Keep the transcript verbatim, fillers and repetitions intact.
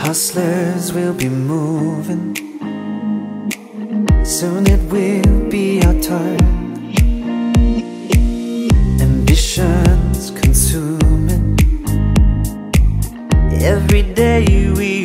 Hustlers will be moving, soon it will be our turn. Ambitions consuming, every day we